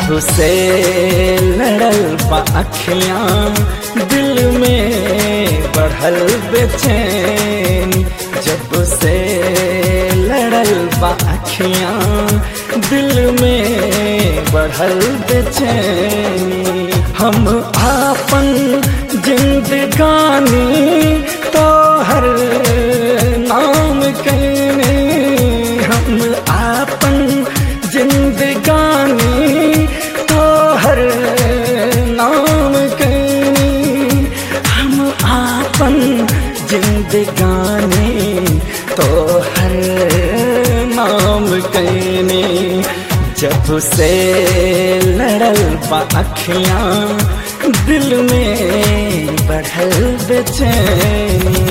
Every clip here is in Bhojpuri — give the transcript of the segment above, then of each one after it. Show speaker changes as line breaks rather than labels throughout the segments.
जब से लड़ल बा अखियाँ दिल में बढ़ल बेचैनी, जब से लड़ल बा अखियाँ दिल में बढ़ल बेचैनी। हम आपन जिंदगानी तो हर नाम कहने, हम आपन जिंदगानी तो हर नाम कहने, हम आपन जिंदगानी तो हर नाम कहने। जब से लड़ल बा अखियाँ दिल में बढ़ल बेचैनी।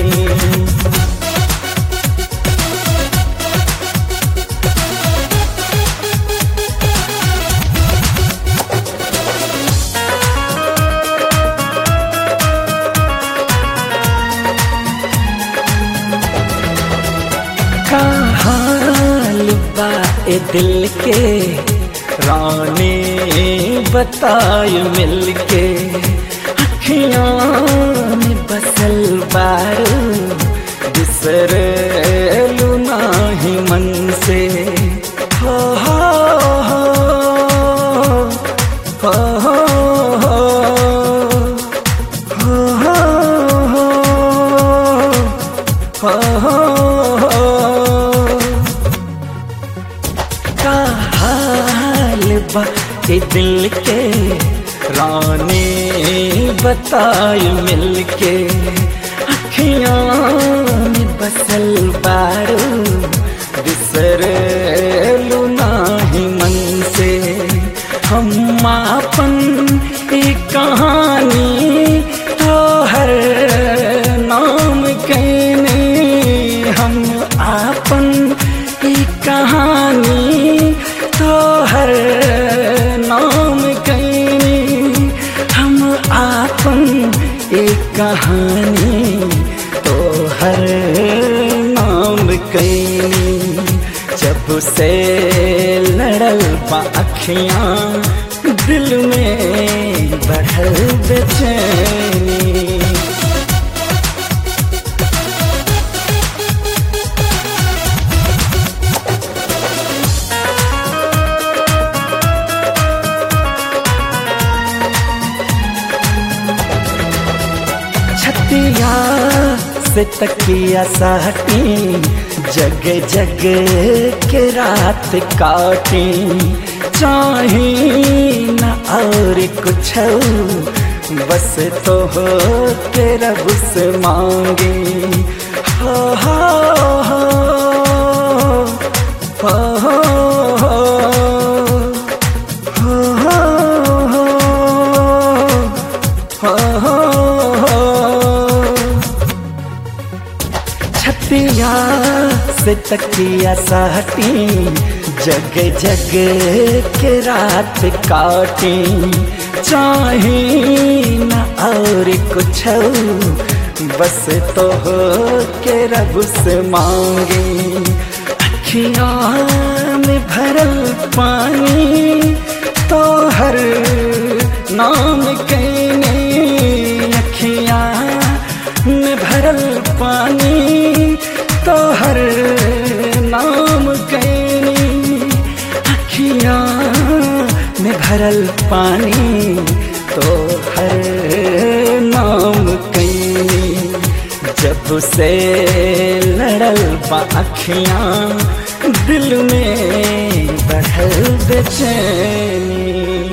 का हाल बा ए दिल के रानी बताय मिलके, अखियाँ में बसल बारू बिसरलू नाही मन से। हो हो हो हो हो हो हो हो। का हाल बा ए दिल के रानी बताय मिलके, अखियाँ में बसल बारू बिसरलू नाही मन से। हम आपन ई कहानी तो हर नाम कहने, हम आपन ई कहानी तो हर नाम कहने, हम आपन एक कहानी तो हर नाम कहने। जब से लड़ल बा अखियाँ दिल में बढ़ल बेचैनी। छतिया से तकिया साटी, जग जग के रात काटी, चाहे न और कुछ बस तो हो के रब से मांगे। हो हो हो हो हो हो हो। छतिया से तकिया साटी, जग जग के रात काटी, चाहे न और कुछ बस तो हो के रब से मांगे। अखियाँ में भरल पानी तो हर नाम कहने, अखियाँ में भरल पानी तो हर नाम कहने, अखियाँ में भरल पानी तो हर नाम कहने। जब से लड़ल बा अखियाँ दिल में बढ़ल बेचैनी।